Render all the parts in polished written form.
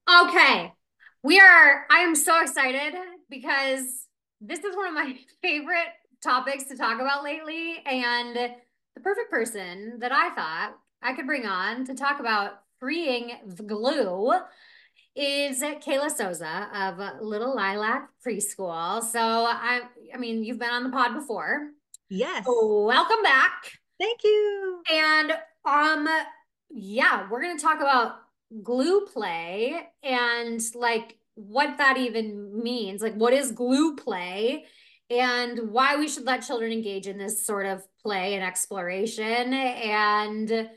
Okay. I am so excited because this is one of my favorite topics to talk about lately. And the perfect person that I thought I could bring on to talk about freeing the glue is Kayla Souza of Little Lilac Preschool. I mean, you've been on the pod before. Yes. So welcome back. Thank you. And um, yeah, we're gonna talk about glue play and like what that even means. Like, what is glue play and why we should let children engage in this sort of play and exploration and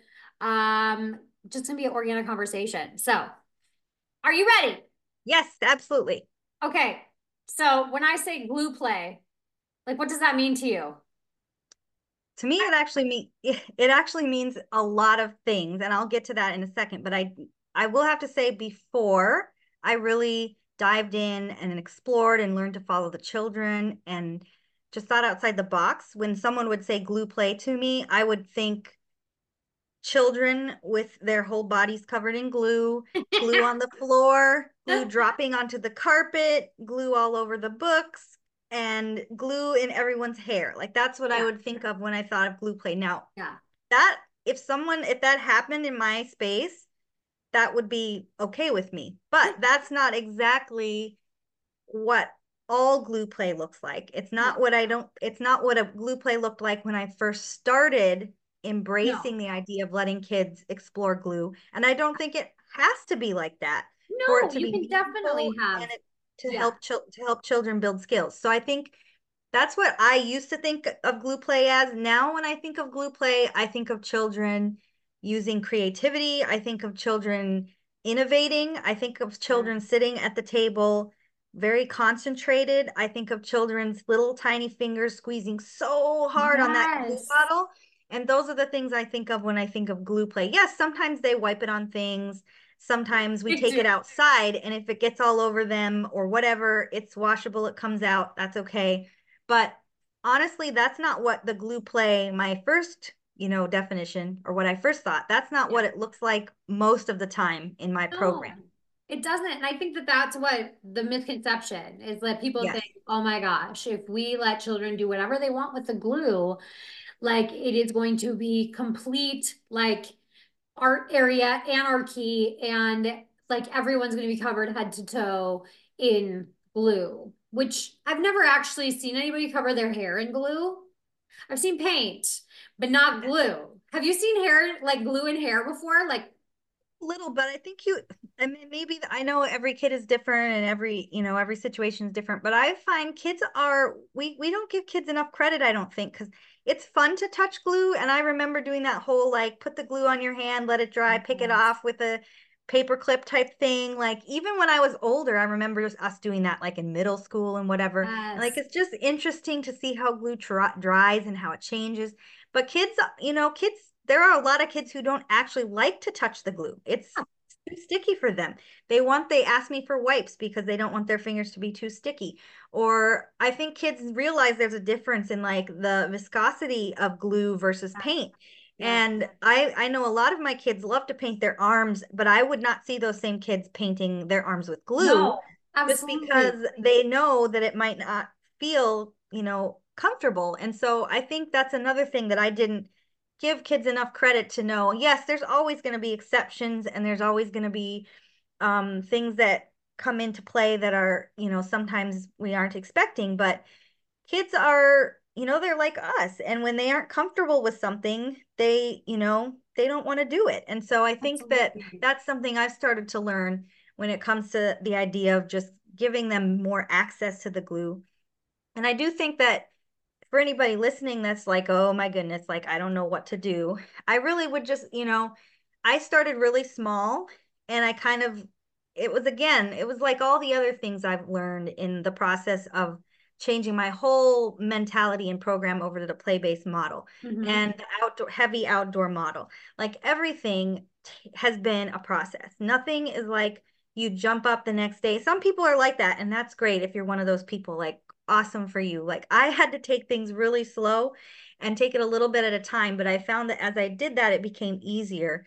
just gonna be an organic conversation. So, are you ready? Yes, absolutely. Okay. So when I say glue play, like what does that mean to you? To me, it actually means a lot of things, and I'll get to that in a second. But I will have to say before I really dived in and explored and learned to follow the children and just thought outside the box. When someone would say glue play to me, I would think children with their whole bodies covered in glue, glue on the floor, glue dropping onto the carpet, glue all over the books, and glue in everyone's hair. Like that's what I Yeah. would think of when I thought of glue play. Now, Yeah. that if that happened in my space, that would be okay with me. But that's not exactly what all glue play looks like. No. It's not what a glue play looked like when I first started No. embracing the idea of letting kids explore glue. And I don't think it has to be like that for it No, to you be can meaningful definitely have. and it Yeah. to help children build skills. So I think that's what I used to think of glue play as. Now, when I think of glue play, I think of children using creativity. I think of children innovating. I think of Yeah. children sitting at the table, very concentrated. I think of children's little tiny fingers squeezing so hard on that glue Yes. bottle. And those are the things I think of when I think of glue play. Yes, sometimes they wipe it on things. Sometimes we They take do. it outside, and if it gets all over them or whatever, it's washable, it comes out. That's okay. But honestly, that's not what the glue play, my first, definition or what I first thought. That's not Yeah. what it looks like most of the time in my program. No, it doesn't. And I think that that's what the misconception is that people Yes. think, oh my gosh, if we let children do whatever they want with the glue, like it is going to be complete, like art area anarchy and like everyone's going to be covered head to toe in glue, which I've never actually seen anybody cover their hair in glue. I've seen paint, but not glue. Have you seen hair like glue in hair before? Like, Little, but I mean, maybe I know every kid is different and every situation is different, but I find we don't give kids enough credit, I don't think, because it's fun to touch glue. And I remember doing that whole like put the glue on your hand, let it dry, pick it yes, off with a paper clip type thing. Like even when I was older, I remember us doing that like in middle school and whatever. And like yes, it's just interesting to see how glue dries and how it changes. But kids, there are a lot of kids who don't actually like to touch the glue. It's too sticky for them. They ask me for wipes because they don't want their fingers to be too sticky. Or I think kids realize there's a difference in like the viscosity of glue versus paint. yeah. And I know a lot of my kids love to paint their arms, but I would not see those same kids painting their arms with glue No, just absolutely. because they know that it might not feel, comfortable. And so I think that's another thing that I didn't give kids enough credit to know. Yes, there's always going to be exceptions and there's always going to be things that come into play that are, sometimes we aren't expecting, but kids are, they're like us. And when they aren't comfortable with something, they don't want to do it. And so I think that Absolutely. that's something I've started to learn when it comes to the idea of just giving them more access to the glue. And I do think that for anybody listening that's like, oh my goodness, like I don't know what to do, I really would just, I started really small and it was like all the other things I've learned in the process of changing my whole mentality and program over to the play-based model Hmm. and the heavy outdoor model. Like everything has been a process. Nothing is like you jump up the next day. Some people are like that, and that's great if you're one of those people, like awesome for you. Like I had to take things really slow and take it a little bit at a time, but I found that as I did that, it became easier.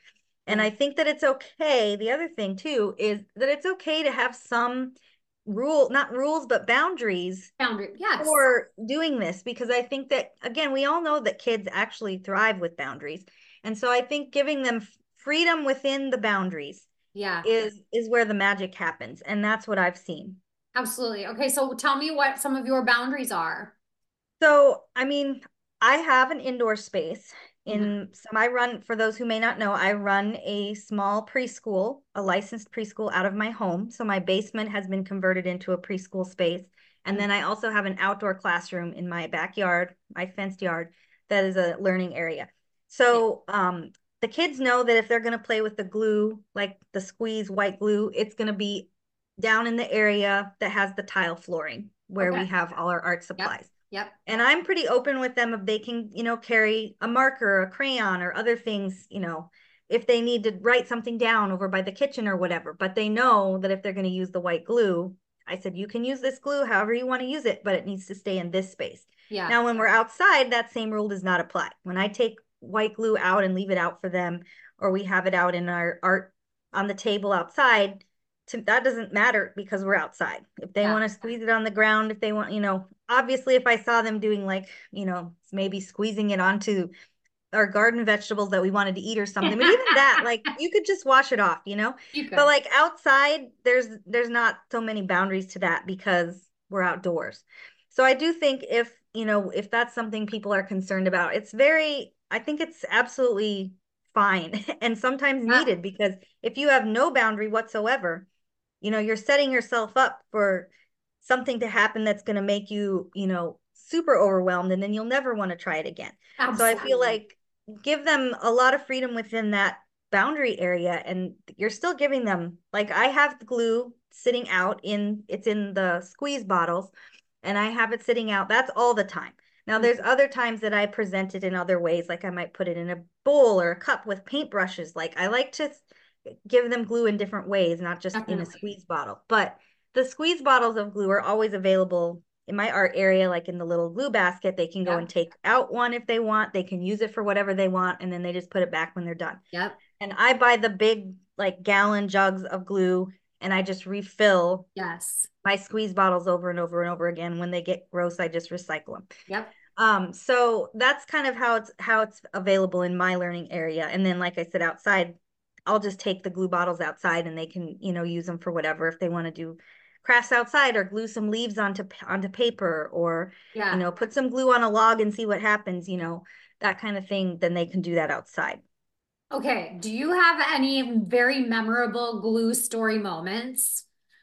And Yeah. I think that it's okay. The other thing too is that it's okay to have some not rules, but boundaries Boundary. Yes. for doing this, because I think that, again, we all know that kids actually thrive with boundaries. And so I think giving them freedom within the boundaries Yeah. is where the magic happens. And that's what I've seen. Absolutely. Okay, so tell me what some of your boundaries are. So, I mean, I have an indoor space Okay. in some I run, for those who may not know, I run a small preschool, a licensed preschool out of my home. So my basement has been converted into a preschool space. And then I also have an outdoor classroom in my backyard, my fenced yard, that is a learning area. Yeah. So the kids know that if they're going to play with the glue, like the squeeze white glue, it's going to be down in the area that has the tile flooring where Okay. we have all our art Yep. supplies. Yep. And I'm pretty open with them if they can, carry a marker, a crayon, or other things, if they need to write something down over by the kitchen or whatever. But they know that if they're going to use the white glue, I said, you can use this glue however you want to use it, but it needs to stay in this space. Yeah. Now, when we're outside, that same rule does not apply. When I take white glue out and leave it out for them, or we have it out in our art on the table outside, that doesn't matter because we're outside. If they Yeah. want to squeeze it on the ground, if they want, obviously if I saw them doing like, maybe squeezing it onto our garden vegetables that we wanted to eat or something, but even that, like, you could just wash it off, You but could. like outside, there's not so many boundaries to that because we're outdoors. So I do think if that's something people are concerned about, I think it's absolutely fine and sometimes Yeah. needed, because if you have no boundary whatsoever, you're setting yourself up for something to happen that's going to make you, super overwhelmed, and then you'll never want to try it again. So I feel Absolutely. like give them a lot of freedom within that boundary area, and you're still giving them, like, I have the glue sitting out it's in the squeeze bottles, and I have it sitting out. That's all the time. Now there's Mhm. other times that I present it in other ways, like I might put it in a bowl or a cup with paintbrushes. Like, I like to give them glue in different ways, not just in a Definitely. squeeze bottle. But the squeeze bottles of glue are always available in my art area, like in the little glue basket. They can go and Yep. take out one if they want. They can use it for whatever they want, and then they just put it back when they're done. Yep. And I buy the big, like, gallon jugs of glue, and I just refill Yes. my squeeze bottles over and over and over again. When they get gross, I just recycle them. Yep. So that's kind of how it's available in my learning area. And then, like I said, outside, I'll just take the glue bottles outside, and they can, use them for whatever, if they want to do crafts outside, or glue some leaves onto paper, or, Yeah. put some glue on a log and see what happens, that kind of thing. Then they can do that outside. Okay. Do you have any very memorable glue story moments?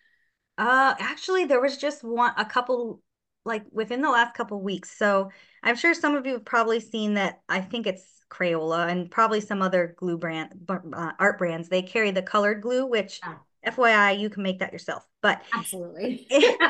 Actually, there was just a couple, like, within the last couple weeks. So I'm sure some of you have probably seen that. I think it's Crayola and probably some other glue art brands. They carry the colored glue, which, Yeah, FYI, you can make that yourself. But absolutely.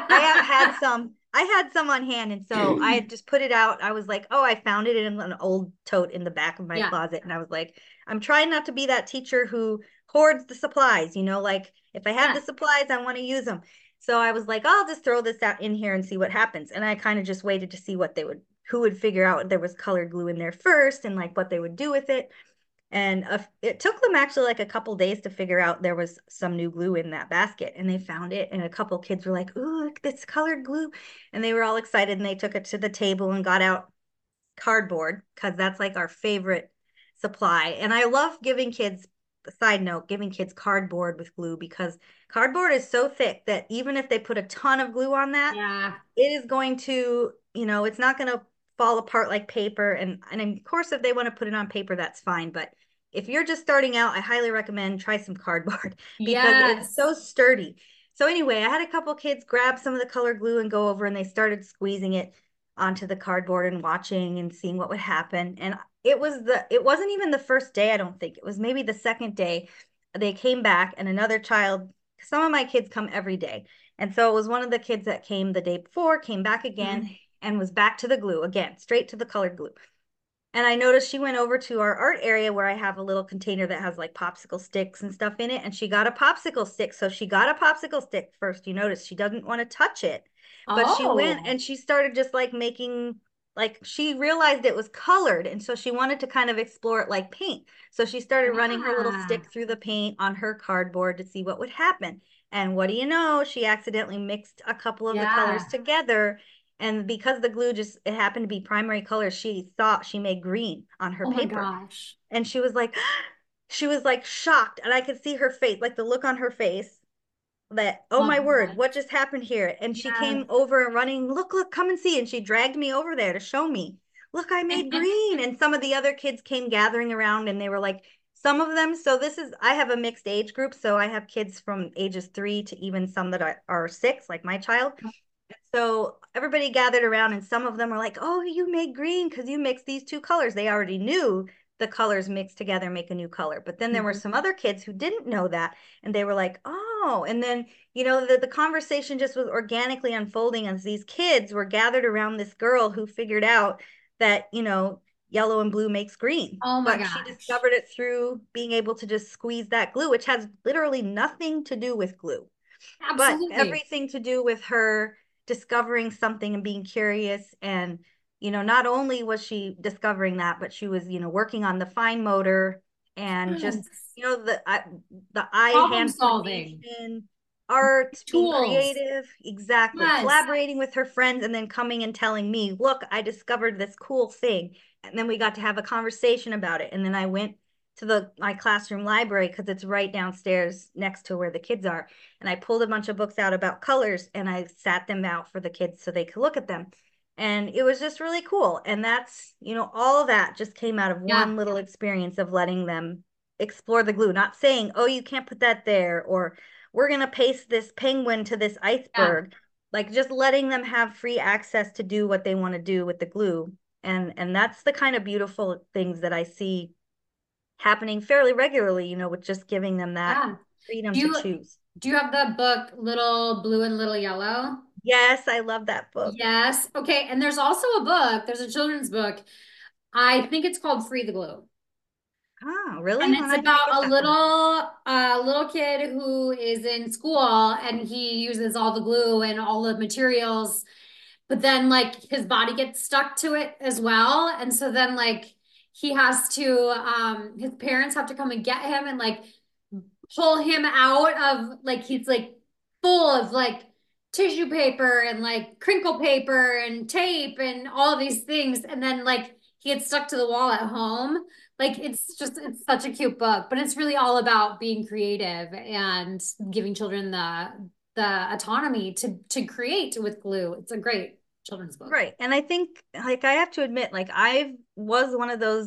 I had some on hand, and so I had just put it out. I was like, oh, I found it in an old tote in the back of my Yeah. closet, and I was like, I'm trying not to be that teacher who hoards the supplies, like, if I have the Yeah. supplies, I want to use them. So I was like, I'll just throw this out in here and see what happens. And I kind of just waited to see who would figure out there was colored glue in there first, and like what they would do with it. And it took them actually like a couple days to figure out there was some new glue in that basket, and they found it. And a couple kids were like, "Ooh, look, this colored glue!" And they were all excited, and they took it to the table and got out cardboard, because that's like our favorite supply. And I love giving kids, side note, giving kids cardboard with glue, because cardboard is so thick that even if they put a ton of glue on that, Yeah. it is going to, it's not going to fall apart like paper. And of course, if they want to put it on paper, that's fine. But if you're just starting out, I highly recommend try some cardboard because it's Yes. so sturdy. So anyway, I had a couple kids grab some of the color glue and go over, and they started squeezing it onto the cardboard and watching and seeing what would happen. And it wasn't even the first day, I don't think. It was maybe the second day. They came back, and another child, some of my kids come every day. And so it was one of the kids that came the day before, came back again, Mhm. and was back to the glue again, straight to the colored glue. And I noticed she went over to our art area where I have a little container that has like popsicle sticks and stuff in it. And she got a popsicle stick. So she got a popsicle stick first. You notice she doesn't want to touch it, but she went Oh, and she started just like making like she realized it was colored, and so she wanted to kind of explore it like paint. So she started running her little Yeah. stick through the paint on her cardboard to see what would happen. And what do you know? She accidentally mixed a couple of the colors Yeah. together. And because the glue just it happened to be primary colors, she thought she made green on her Oh my paper. gosh. And she was like shocked. And I could see her face, like the look on her face that, oh Oh my my word, gosh. what just happened here? And she Yes. came over and running, look, come and see. And she dragged me over there to show me, look, I made green. And some of the other kids came gathering around and they were like, some of them. So I have a mixed age group. So I have kids from ages 3 to even some that are 6, like my child. So everybody gathered around and some of them were like, oh, you made green because you mixed these two colors. They already knew the colors mixed together make a new color. But then there were some Mhm. other kids who didn't know that. And they were like, oh, and then, the conversation just was organically unfolding as these kids were gathered around this girl who figured out that, yellow and blue makes green. Oh my But she gosh. discovered it through being able to just squeeze that glue, which has literally nothing to do with glue, but Absolutely. everything to do with her discovering something and being curious. And not only was she discovering that, but she was working on the fine motor and just Yes. the eye Problem hand solving. coordination, art, being Tools. creative, exactly, Yes. collaborating with her friends, and then coming and telling me, look, I discovered this cool thing. And then we got to have a conversation about it, and then I went to my classroom library because it's right downstairs next to where the kids are, and I pulled a bunch of books out about colors and I sat them out for the kids so they could look at them. And it was just really cool. And that's, all of that just came out of Yeah. one little experience of letting them explore the glue, not saying, oh, you can't put that there, or we're going to paste this penguin to this Yeah. iceberg. Like just letting them have free access to do what they want to do with the glue. And that's the kind of beautiful things that I see happening fairly regularly, with just giving them that Yeah. freedom Do to you choose. do you have the book Little Blue and Little Yellow? Yes, I love that book. Yes. Okay. And there's also a book, there's a children's book. I think it's called Free the Glue. Oh, And really? When it's I didn't about get a that one. little kid who is in school and he uses all the glue and all the materials, but then like his body gets stuck to it as well. And so then like he has to his parents have to come and get him and like pull him out of like he's like full of like tissue paper and like crinkle paper and tape and all of these things. And then like he gets stuck to the wall at home. Like it's such a cute book, but it's really all about being creative and giving children the autonomy to create with glue. It's a great children's book. Right. And I think like I have to admit, like I was one of those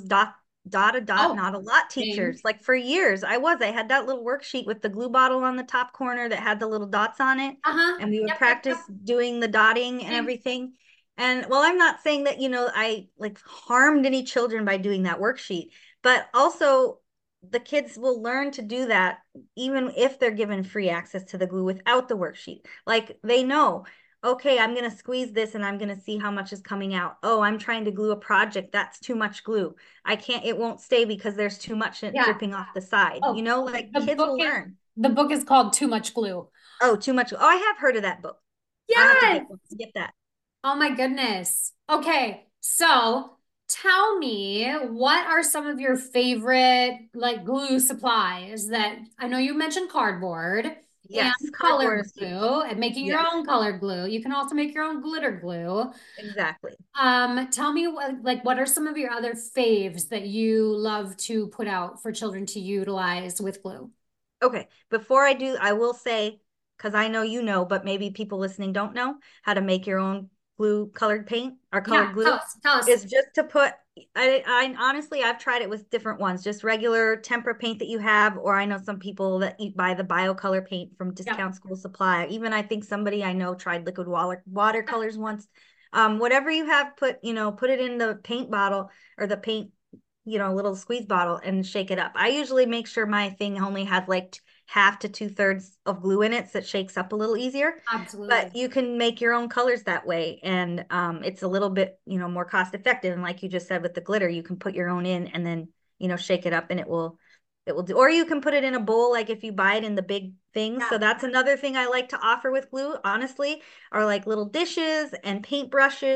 dot Oh, not a lot same. teachers. Like for years I had that little worksheet with the glue bottle on the top corner that had the little dots on it. Uh-huh. And we would Yep, yep, yep. practice doing the dotting and Same. everything. And well, I'm not saying that, I like harmed any children by doing that worksheet, but also the kids will learn to do that even if they're given free access to the glue without the worksheet. Like they know, okay, I'm going to squeeze this and I'm going to see how much is coming out. Oh, I'm trying to glue a project. That's too much glue. It won't stay because there's too much Yeah. dripping off the side. Oh, Like the kids book will is learn. the book is called Too Much Glue. Oh, too much. Oh, I have heard of that book. I'll have to Yes. get that. Oh my goodness. Okay, so tell me, what are some of your favorite like glue supplies that I know you mentioned cardboard and Yes, cardboard colored is huge. glue and making your Yes, own colored glue. You can also make your own glitter glue. exactly. Tell me what are some of your other faves that you love to put out for children to utilize with glue? Okay, before I do, I will say, because I know you know, but maybe people listening don't know how to make your own glue colored paint or Yeah, colored glue, tell us. is just to put, I honestly, I've tried it with different ones, just regular tempera paint that you have, or I know some people that you buy the biocolor paint from Yeah. Discount School Supply. Even I think somebody I know tried liquid watercolors once. Whatever you have, put it in the paint bottle or the paint little squeeze bottle and shake it up. I usually make sure my thing only has like half to 2/3 of glue in it so it shakes up a little easier. But Absolutely. you can make your own colors that way. And it's a little bit, more cost effective. And like you just said with the glitter, you can put your own in and then, shake it up and it will do, or you can put it in a bowl like if you buy it in the big things. Yeah. So that's another thing I like to offer with glue, honestly, are like little dishes and paint brushes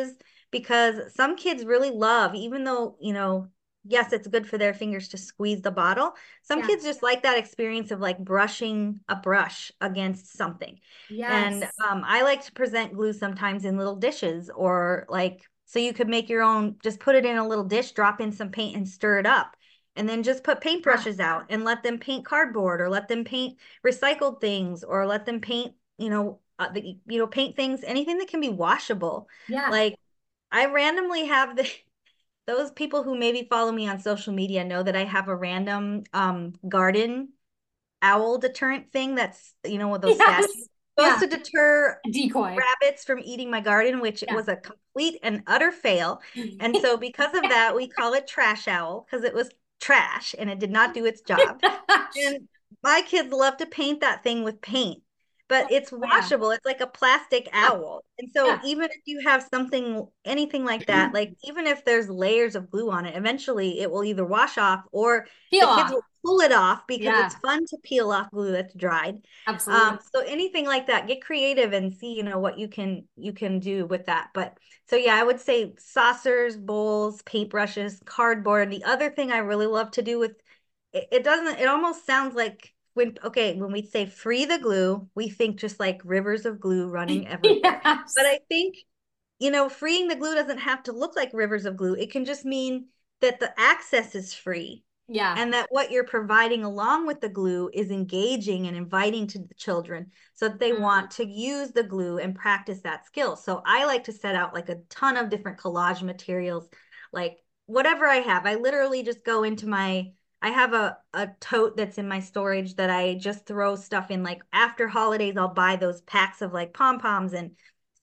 because some kids really love, even though, yes, it's good for their fingers to squeeze the bottle. Some Yeah. kids just like that experience of like brushing a brush against something. And Yes. I like to present glue sometimes in little dishes, or like, so you could make your own, just put it in a little dish, drop in some paint and stir it up. And then just put Yeah. paintbrushes out and let them paint cardboard, or let them paint recycled things, or let them paint, paint things, anything that can be washable. Yeah. Like I randomly have those people who maybe follow me on social media know that I have a random garden owl deterrent thing that's, with those statues Yes. supposed Yeah. to deter A decoy. rabbits from eating my garden, which Yeah. was a complete and utter fail. And so because of that, we call it trash owl, because it was trash and it did not do its job. And my kids love to paint that thing with paint, but it's Oh, yeah. washable. It's like a plastic Yeah. owl. And so Yeah. even if you have something, anything like that, like even if there's layers of glue on it, eventually it will either wash off, or Peel the kids off. will pull it off, because it's Yeah. fun to peel off glue that's dried. Absolutely. So anything like that, get creative and see, what you can do with that. But so yeah, I would say saucers, bowls, paintbrushes, cardboard. And the other thing I really love to do with it doesn't, it almost sounds like when we say free the glue, we think just like rivers of glue running everywhere. But Yes. I think, freeing the glue doesn't have to look like rivers of glue. It can just mean that the access is free, Yeah. and that what you're providing along with the glue is engaging and inviting to the children, so that they Mm. want to use the glue and practice that skill. So I like to set out like a ton of different collage materials, like whatever I have. I literally just go into I have a tote that's in my storage that I just throw stuff in. Like after holidays, I'll buy those packs of like pom-poms and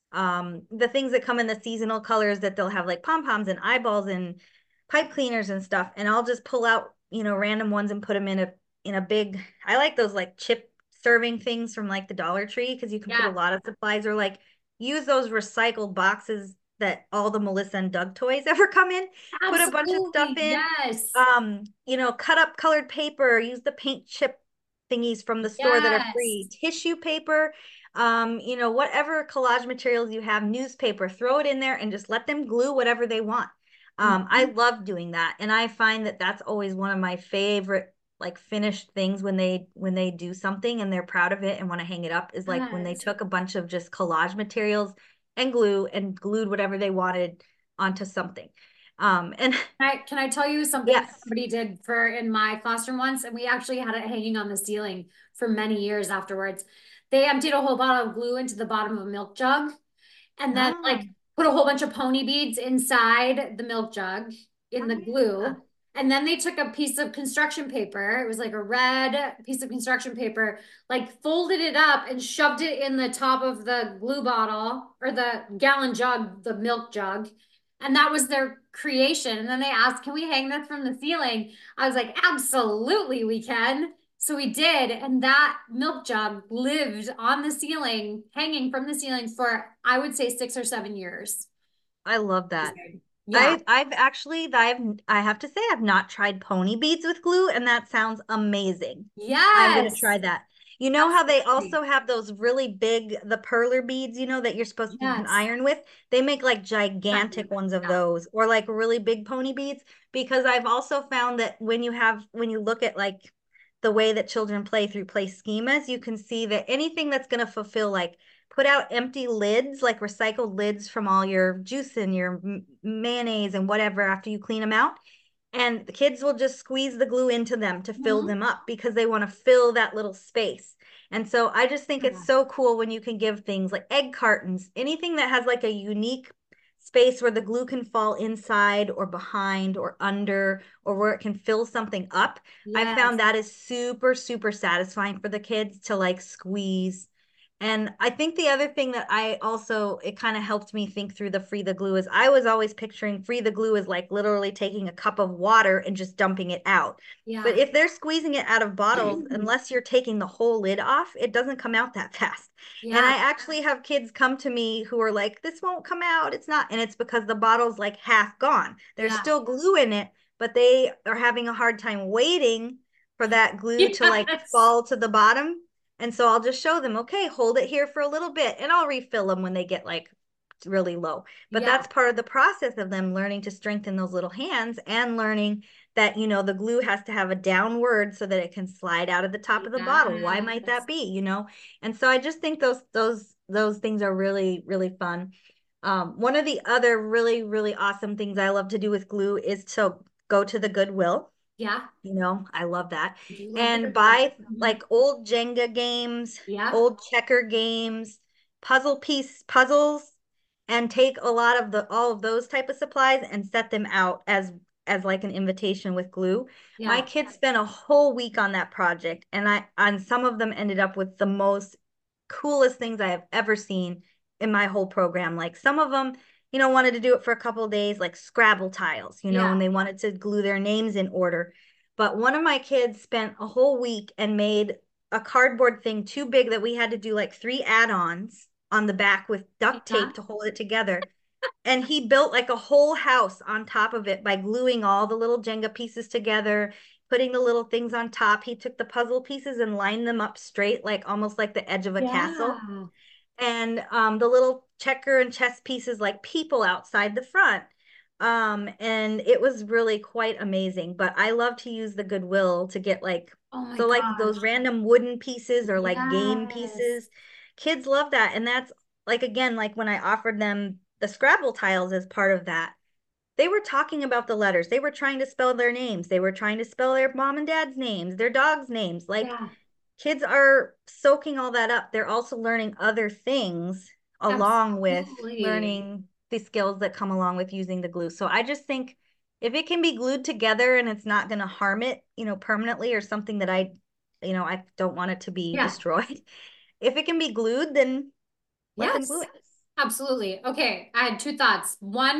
the things that come in the seasonal colors, that they'll have like pom-poms and eyeballs and pipe cleaners and stuff. And I'll just pull out, random ones and put them in a big, I like those like chip serving things from like the Dollar Tree, because you can put a Yeah. lot of supplies, or like use those recycled boxes that all the Melissa and Doug toys ever come in. Put a bunch of stuff Absolutely. in. Yes. Cut up colored paper, use the paint chip thingies from the store that are free, Yes. tissue paper, whatever collage materials you have, newspaper, throw it in there and just let them glue whatever they want. I Mhm. love doing that. And I find that that's always one of my favorite like finished things, when they do something and they're proud of it and want to hang it up, is like when they Yes. took a bunch of just collage materials and glue and glued whatever they wanted onto something. And Can I tell you something yes. that somebody did for in my classroom once? And we actually had it hanging on the ceiling for many years afterwards. They emptied a whole bottle of glue into the bottom of a milk jug and then Oh, like put a whole bunch of pony beads inside the milk jug in oh the yeah. glue. And then they took a piece of construction paper. It was like a red piece of construction paper, like folded it up and shoved it in the top of the glue bottle or the gallon jug, the milk jug. And that was their creation. And then they asked, can we hang that from the ceiling? I was like, absolutely, we can. So we did. And that milk jug lived on the ceiling, hanging from the ceiling for, I would say, 6 or 7 years. I love that. Yeah. I have to say I've not tried pony beads with glue, and that sounds amazing. I'm gonna try Yes. that. You know how they Absolutely. also have those really big, the perler beads, that you can Yes. iron with? They make like Yeah. gigantic ones of those, or like really big pony beads, because I've also found that when you look at like the way that children play through play schemas, you can see that anything that's gonna fulfill, like put out empty lids, like recycled lids from all your juice and your mayonnaise and whatever after you clean them out. And the kids will just squeeze the glue into them to fill Mhm. them up, because they want to fill that little space. And so I just think it's Yeah. so cool when you can give things like egg cartons, anything that has like a unique space where the glue can fall inside or behind or under, or where it can fill something up. I Yes. found that is super, super satisfying for the kids to like squeeze. And I think the other thing that it kind of helped me think through the free the glue, is I was always picturing free the glue as like literally taking a cup of water and just dumping it out. But Yeah. if they're squeezing it out of bottles, unless you're taking the whole lid off, it doesn't come out that fast. And Yeah. I actually have kids come to me who are like, this won't come out. It's not. And it's because the bottle's like half gone. There's Yeah. still glue in it, but they are having a hard time waiting for that glue to like Yes. fall to the bottom. And so I'll just show them, okay, hold it here for a little bit, and I'll refill them when they get like really low. But Yeah. that's part of the process of them learning to strengthen those little hands and learning that, you know, the glue has to have a downward so that it can slide out of the top of the bottle. Why might that Yes. be, you know? And so I just think those things are really, really fun. One of the other really, really awesome things I love to do with glue is to go to the Goodwill. Yeah. You know, I love that. I do love the And Goodwill. buy Mhm. like old Jenga games, Yeah. old checker games, puzzles, and take a lot of the all of those type of supplies and set them out as like an invitation with glue. My Yeah. kids spent a whole week on that project, and I on some of them ended up with the most coolest things I have ever seen in my whole program. Like some of them, you know, wanted to do it for a couple of days, like Scrabble tiles, you know, Yeah. and they wanted to glue their names in order. But one of my kids spent a whole week and made a cardboard thing too big that we had to do like 3 add-ons on the back with duct Yeah. tape to hold it together. And he built like a whole house on top of it by gluing all the little Jenga pieces together, putting the little things on top. He took the puzzle pieces and lined them up straight, like almost like the edge of a castle. Yeah. And the little checker and chess pieces like people outside the front. And it was really quite amazing. But I love to use the Goodwill to get like, Oh my so like those gosh. random wooden pieces or like game Yes. pieces. Kids love that. And that's like, again, like when I offered them the Scrabble tiles as part of that, they were talking about the letters. They were trying to spell their names. They were trying to spell their mom and dad's names, their dogs' names. Like Yeah. kids are soaking all that up. They're also learning other things along with Absolutely. learning the skills that come along with using the glue. So I just think if it can be glued together and it's not going to harm it, you know, permanently or something that I don't want it to be Yeah. destroyed. If it can be glued, then let them glue Yes. it. Absolutely. Okay. I had two thoughts. One,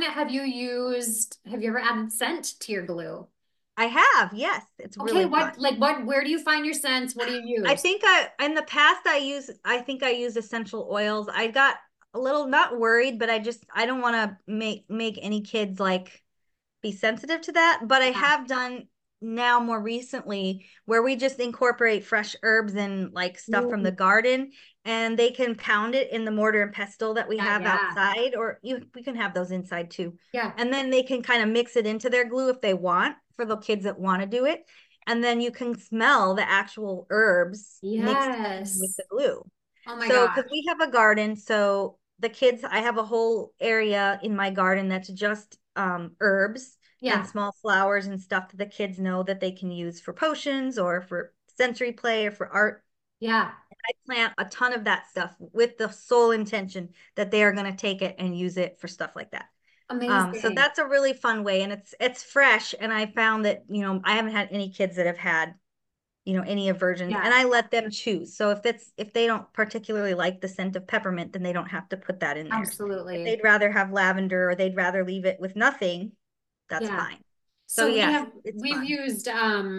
have you ever added scent to your glue? I have, yes, it's Okay. really fun. Where do you find your scents? What do you I use? think in the past I think I used essential oils. I got a little not worried, but I don't want to make any kids like be sensitive to that. But I Yeah. have done now more recently where we just incorporate fresh herbs and like stuff from the Ooh, garden, and they can pound it in the mortar and pestle that we yeah. have Yeah. outside, or we can have those inside too. Yeah. And then they can kind of mix it into their glue if they want, for the kids that want to do it. And then you can smell the actual herbs mixed in with Yes. the glue. Oh my So, gosh. because we have a garden, so the kids, I have a whole area in my garden that's just herbs and Yeah. small flowers and stuff that the kids know that they can use for potions or for sensory play or for art. Yeah. I plant a ton of that stuff with the sole intention that they are going to take it and use it for stuff like that. So Amazing. that's a really fun way, and it's fresh. And I found that, you know, I haven't had any kids that have had, you know, any aversions, and Yeah. I let them choose. So if they don't particularly like the scent of peppermint, then they don't have to put that in theirs. If Absolutely. they'd rather have lavender or they'd rather leave it with nothing, that's Yeah. fine. So So yes, it's we've fun. used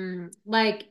like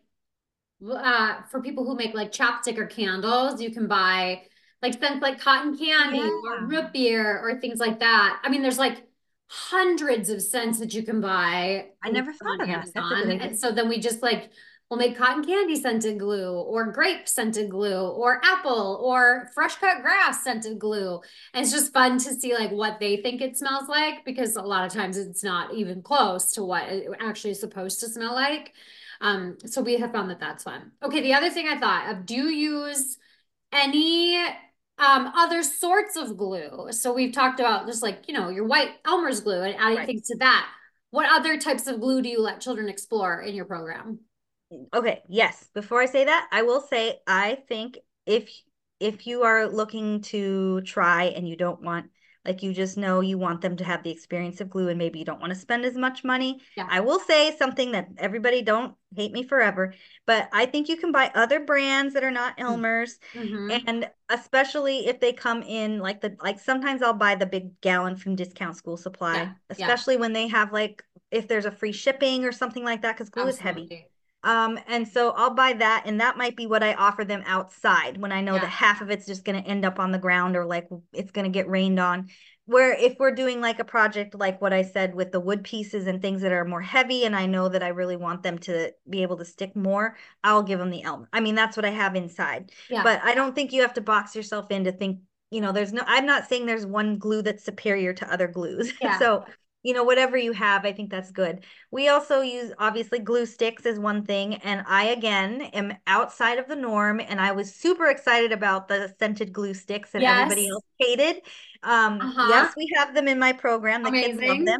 for people who make like chapstick or candles, you can buy like scents like cotton candy or Yeah. root beer or things like that. I mean, there's like hundreds of scents that you can buy I never thought on of that. That's a good Amazon. idea. And so then we just like we'll make cotton candy scented glue or grape scented glue or apple or fresh cut grass scented glue. And it's just fun to see like what they think it smells like because a lot of times it's not even close to what it actually is supposed to smell like. So we have found that that's fun. Okay, the other thing I thought of, do you use any other sorts of glue? So we've talked about just like, your white Elmer's glue and adding Right. things to that. What other types of glue do you let children explore in your program? Okay, yes. Before I say that, I will say I think if you are looking to try and you don't want, like, you just know you want them to have the experience of glue and maybe you don't want to spend as much money, Yeah. I will say something that everybody, don't hate me forever, but I think you can buy other brands that are not Elmer's. Mm-hmm. And especially if they come in like sometimes I'll buy the big gallon from Discount School Yeah. Supply, Yeah. especially when they have like if there's a free shipping or something like that, because glue is heavy. Absolutely. And so I'll buy that, and that might be what I offer them outside when I know that Yeah. half of it's just going to end up on the ground or like it's going to get rained on. Where if we're doing like a project like what I said with the wood pieces and things that are more heavy, and I know that I really want them to be able to stick more, I'll give them the elm. I mean, that's what I have inside. Yeah. But I don't think you have to box yourself in to think I'm not saying there's one glue that's superior to other glues. Yeah. So, whatever you have, I think that's good. We also use, obviously, glue sticks is one thing. And I, again, am outside of the norm. And I was super excited about the scented glue sticks that everybody Yes. else hated. Uh-huh. Yes, we have them in my program. The kids love them. Amazing.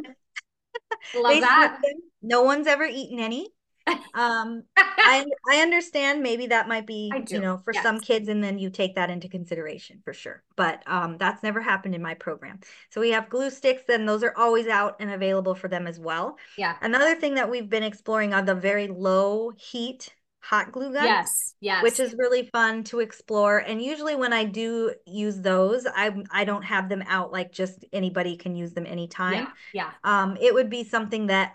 Love They slip that. them. No one's ever eaten any. Um, I understand maybe that might I be, do. for some Yes. kids, and then you take that into consideration for sure. But that's never happened in my program. So we have glue sticks, and those are always out and available for them as well. Yeah. Another thing that we've been exploring are the very low heat hot glue guns, Yes. which Yes. is really fun to explore. And usually when I do use those, I don't have them out like just anybody can use them anytime. Yeah. Yeah. It would be something that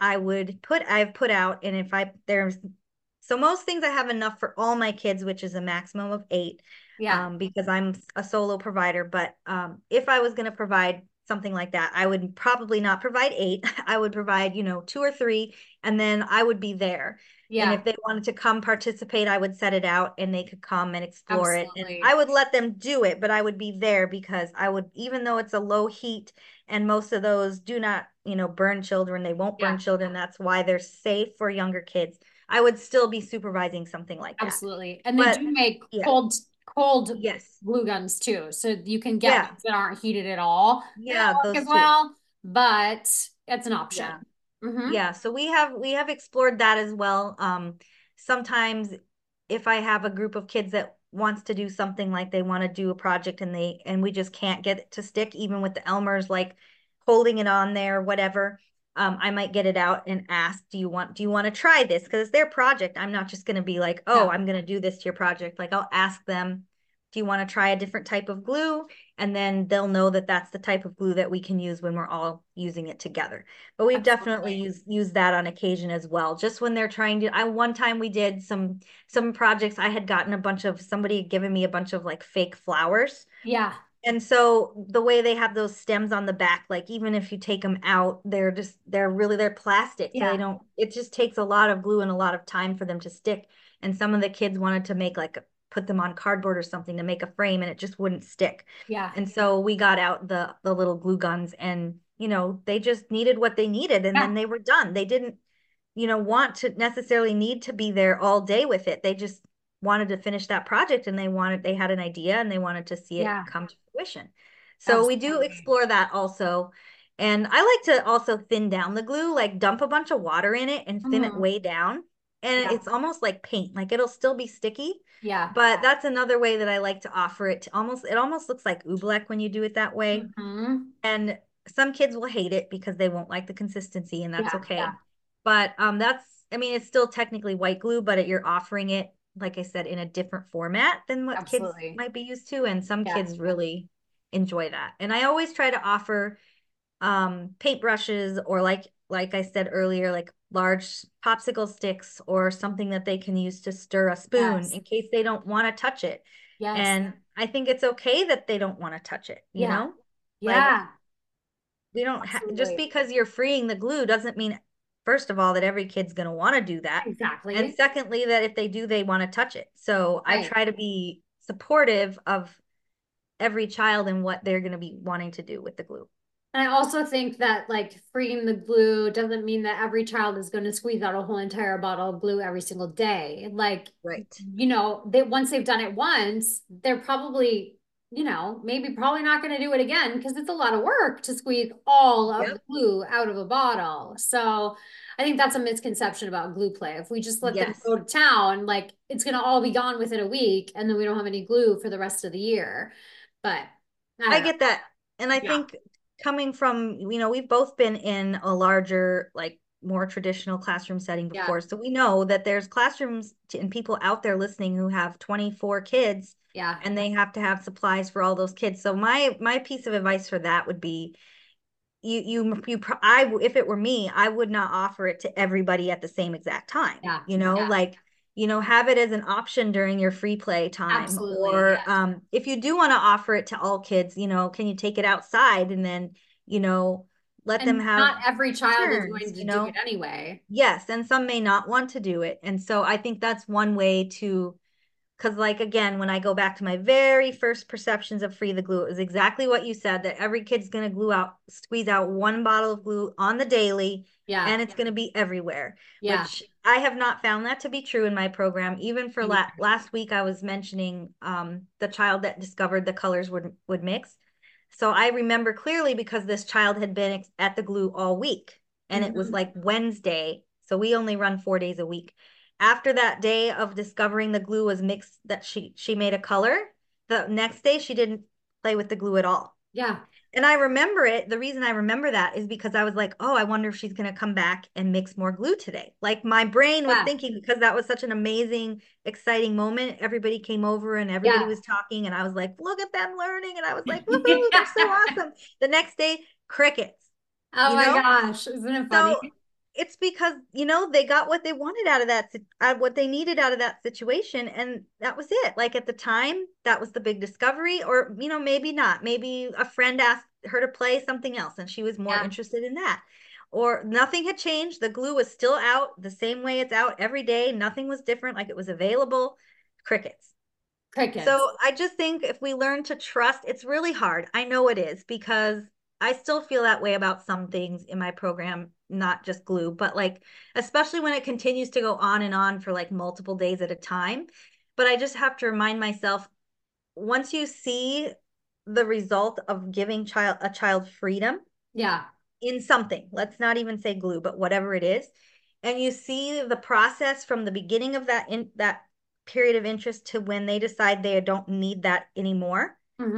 I've put out, and if I there's so most things I have enough for all my kids, which is a maximum of 8, Yeah. because I'm a solo provider. But if I was going to provide something like that, I would probably not provide 8. I would provide, 2 or 3, and then I would be there. And Yeah. if they wanted to come participate, I would set it out and they could come and explore it. And I Absolutely. would let them do it, but I would be there because I would, even though it's a low heat and most of those do not, burn children, they won't burn Yeah. children. That's why they're safe for younger kids. I would still be supervising something like that. Absolutely. And they But do make yeah, cold yes. glue guns too. So you can get Yeah. ones that aren't heated at all. They Yeah, don't work those as two. well, but it's an option. Yeah. Mm-hmm. Yeah, so we have explored that as well. Sometimes if I have a group of kids that wants to do something, like they want to do a project and we just can't get it to stick, even with the Elmers, like holding it on there, whatever. I might get it out and ask, do you want to try this? Because it's their project. I'm not just going to be like, oh, Yeah. I'm going to do this to your project. Like I'll ask them, do you want to try a different type of glue? And then they'll know that that's the type of glue that we can use when we're all using it together. But we've definitely Absolutely. used that on occasion as well. Just when they're trying to, one time we did some projects. I had gotten somebody had given me a bunch of like fake flowers. Yeah. And so the way they have those stems on the back, like even if you take them out, they're plastic. So Yeah. it just takes a lot of glue and a lot of time for them to stick. And some of the kids wanted to put them on cardboard or something to make a frame, and it just wouldn't stick. Yeah. And so we got out the little glue guns, and they just needed what they needed, and then Yeah. they were done. They didn't, want to necessarily need to be there all day with it. They just wanted to finish that project, and they had an idea and they wanted to see it Yeah. come to fruition. So we do Absolutely. explore that also. And I like to also thin down the glue, like dump a bunch of water in it and thin it Mm-hmm. way down. And Yeah. it's almost like paint, like it'll still be sticky, Yeah. but that's another way that I like to offer it. It almost looks like oobleck when you do it that way. Mm-hmm. And some kids will hate it because they won't like the consistency, and that's Yeah. Yeah. okay. But I mean, it's still technically white glue, but you're offering it, like I said, in a different format than what kids Absolutely. might be used to, and some Yeah. kids really enjoy that. And I always try to offer paintbrushes, or like I said earlier, like large popsicle sticks or something that they can use to stir a spoon Yes. in case they don't want to touch it. Yes. And I think it's okay that they don't want to touch it, Yeah. like Yeah. we don't just Absolutely. because you're freeing the glue doesn't mean, first of all, that every kid's going to want to do that. And Exactly. secondly, that if they do, they want to touch it. So I Right. try to be supportive of every child and what they're going to be wanting to do with the glue. And I also think that like freeing the glue doesn't mean that every child is going to squeeze out a whole entire bottle of glue every single day. Like, Right. they once they've done it once, they're probably, maybe probably not going to do it again because it's a lot of work to squeeze all of the Yep. glue out of a bottle. So I think that's a misconception about glue play. If we just let them Yes. go to town, like it's going to all be gone within a week and then we don't have any glue for the rest of the year. But I I don't know. get that. And I Yeah. think coming from, we've both been in a larger, like more traditional classroom setting Yeah. before. So we know that there's classrooms and people out there listening who have 24 kids, Yeah. and they have to have supplies for all those kids. So my piece of advice for that would be, if it were me, I would not offer it to everybody at the same exact time. Yeah. Yeah. Like, have it as an option during your free play time. Absolutely. Or Yes. if you do want to offer it to all kids, can you take it outside and then, let them And have not every child is turns, going to do it anyway. Yes, and some may not want to do it. And so I think that's one way to because like, again, when I go back to my very first perceptions of Free the Glue, it was exactly what you said, that every kid's going to squeeze out one bottle of glue on the daily, Yeah. and it's going to be everywhere, Yeah. which I have not found that to be true in my program. Even for last week, I was mentioning the child that discovered the colors would mix. So I remember clearly because this child had been at the glue all week, and it was like Wednesday. So we only run 4 days a week. After that day of discovering the glue was mixed, that she made a color, the next day she didn't play with the glue at all. Yeah. And I remember it. The reason I remember that is because I was like, oh, I wonder if she's going to come back and mix more glue today. Like my brain was Yeah. thinking, because that was such an amazing, exciting moment. Everybody came over and everybody was talking. And I was like, look at them learning. And I was like, woohoo, they're so awesome. The next day, crickets, Oh you my know? gosh. Isn't it funny? So it's because, they got what they wanted out of that, what they needed out of that situation. And that was it. Like at the time, that was the big discovery, or, maybe not. Maybe a friend asked her to play something else and she was more Yeah. interested in that. Or nothing had changed. The glue was still out the same way it's out every day. Nothing was different. Like it was available. Crickets. Crickets. So I just think if we learn to trust, it's really hard. I know it is, because I still feel that way about some things in my program, not just glue, but like, especially when it continues to go on and on for like multiple days at a time. But I just have to remind myself, once you see the result of giving a child freedom Yeah. in something, let's not even say glue, but whatever it is, and you see the process from the beginning of that period of interest to when they decide they don't need that anymore.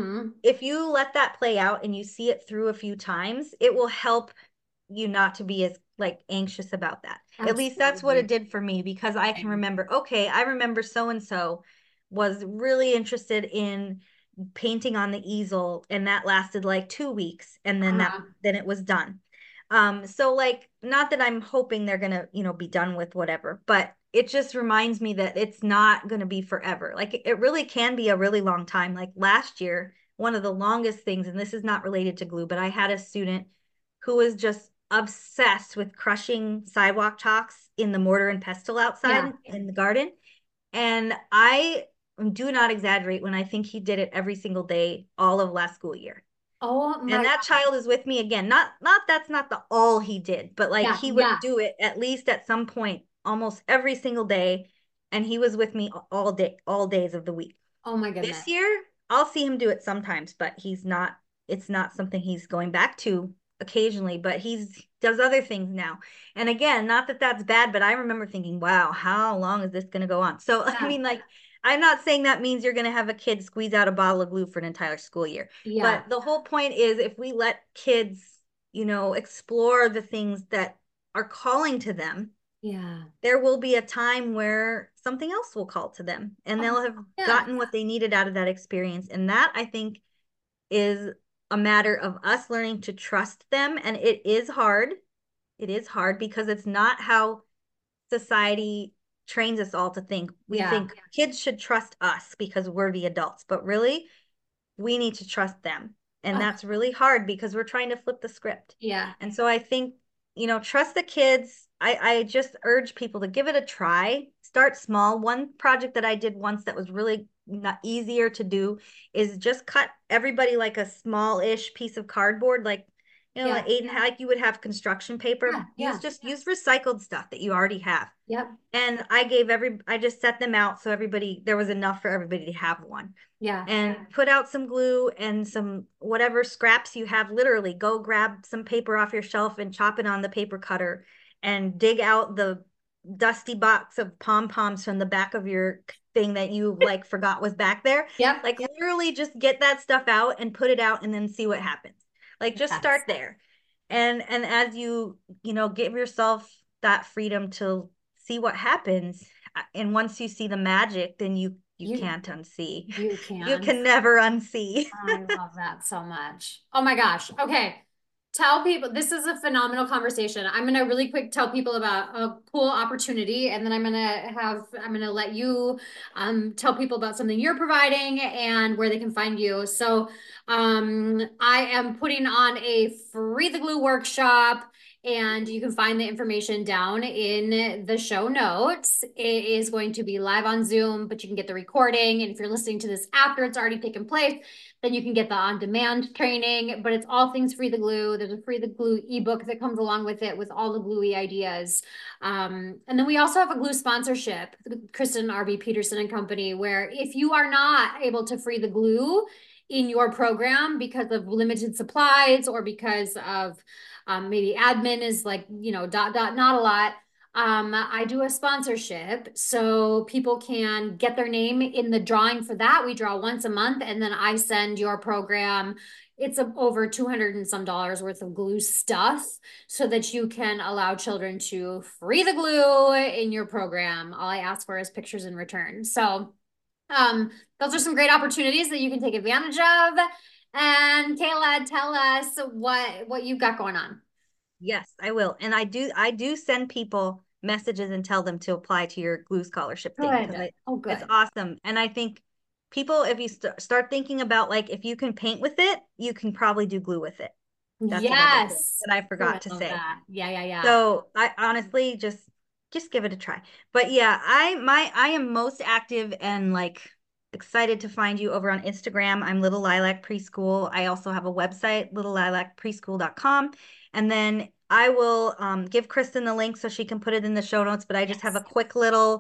If you let that play out and you see it through a few times, it will help you not to be as like anxious about that. At least that's what it Absolutely. did for me, because I can remember, okay, I remember so and so was really interested in painting on the easel, and that lasted like 2 weeks, and then it was done. So like, not that I'm hoping they're gonna, be done with whatever, but it just reminds me that it's not gonna be forever. Like it really can be a really long time. Like last year, one of the longest things, and this is not related to glue, but I had a student who was just obsessed with crushing sidewalk chalks in the mortar and pestle outside Yeah. in the garden. And I do not exaggerate when I think he did it every single day all of last school year. Oh And my that child is with me again. Not that's not the all he did, but like Yeah. he would Yeah. do it at least at some point almost every single day. And he was with me all day, all days of the week. Oh my This goodness. year, I'll see him do it sometimes, but it's not something he's going back to occasionally, but he's does other things now. And again, not that that's bad, but I remember thinking, wow, how long is this going to go on? So, I Yeah. mean, like, I'm not saying that means you're going to have a kid squeeze out a bottle of glue for an entire school year. Yeah. But the whole point is, if we let kids, explore the things that are calling to them, Yeah. there will be a time where something else will call to them and Oh, they'll have yeah. gotten what they needed out of that experience. And that, I think, is a matter of us learning to trust them. And it is hard. It is hard because it's not how society trains us all to think. We Yeah. think kids should trust us because we're the adults, but really, we need to trust them. And Oh, that's really hard because we're trying to flip the script. yeah. And so I think, trust the kids. I just urge people to give it a try. Start small. One project that I did once that was really not easier to do is just cut everybody like a small-ish piece of cardboard, like Yeah. like 8.5, like you would have construction paper. Yeah. Yeah. Use recycled stuff that you already have. Yep. And I just set them out so there was enough for everybody to have one, Yeah. and put out some glue and some whatever scraps you have. Literally go grab some paper off your shelf and chop it on the paper cutter, and dig out the dusty box of pom-poms from the back of your thing that you like forgot was back there. Yep. Like literally just get that stuff out and put it out and then see what happens. Like just start Yes. there. And as give yourself that freedom to see what happens. And once you see the magic, then you You can't unsee. you You can. can never unsee. I love that so much. Oh my gosh. Okay. Tell people this is a phenomenal conversation. I'm gonna really quick tell people about a cool opportunity, and then I'm gonna let you tell people about something you're providing and where they can find you. So I am putting on a Free the Glue workshop and you can find the information down in the show notes. It is going to be live on Zoom, but you can get the recording. And if you're listening to this after it's already taken place, then you can get the on-demand training. But it's all things Free the Glue. There's a Free the Glue ebook that comes along with it with all the gluey ideas. And then we also have a glue sponsorship, Kristen RB Peterson and Company, where if you are not able to free the glue in your program because of limited supplies or because of maybe admin is like, not a lot. I do a sponsorship so people can get their name in the drawing for that. We draw once a month, and then I send your program. It's over 200 and some dollars worth of glue stuff so that you can allow children to free the glue in your program. All I ask for is pictures in return. So those are some great opportunities that you can take advantage of. And Kayla, tell us what you've got going on. Yes, I will. And I do send people messages and tell them to apply to your glue scholarship thing because Good. Oh, it's good. awesome. And I think people, if you start thinking about like if you can paint with it, you can probably do glue with it. That's another thing Yes. that I Oh, forgot I to love say. that. Yeah, yeah, yeah. So I honestly just give it a try. But yeah, I am most active and like excited to find you over on Instagram. I'm Little Lilac Preschool. I also have a website, littlelilacpreschool.com. And then I will give Kristen the link so she can put it in the show notes. But I just have Yes. a quick little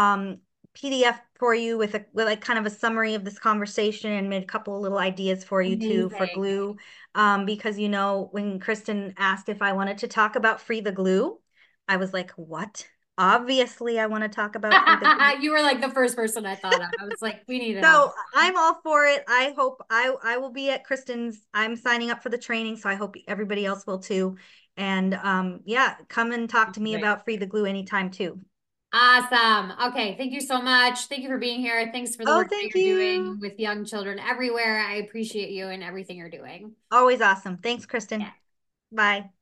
PDF for you with like kind of a summary of this conversation and made a couple of little ideas for you too for Amazing. glue. Because when Kristen asked if I wanted to talk about Free the Glue, I was like, what? Obviously, I want to talk about Free the Glue. You were like the first person I thought of. I was like, we need to have. So I'm all for it. I hope I will be at Kristen's. I'm signing up for the training, so I hope everybody else will too. And yeah, come and talk to me Great. about Free the Glue anytime too. Awesome. Okay. Thank you so much. Thank you for being here. Thanks for the Oh, work that thank you're you. doing with young children everywhere. I appreciate you and everything you're doing. Always awesome. Thanks, Yeah. Kristen. Bye.